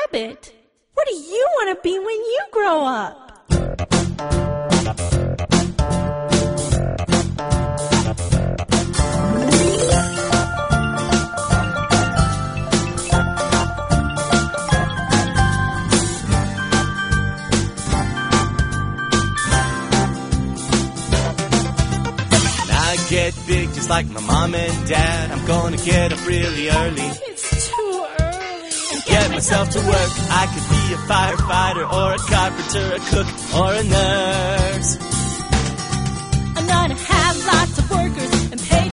rabbit. What do you want to be when you grow up? Get big just like my mom and dad. I'm gonna get up really early. It's too early. Get myself to work. I could be a firefighter or a carpenter, a cook or a nurse. I'm gonna have lots of workers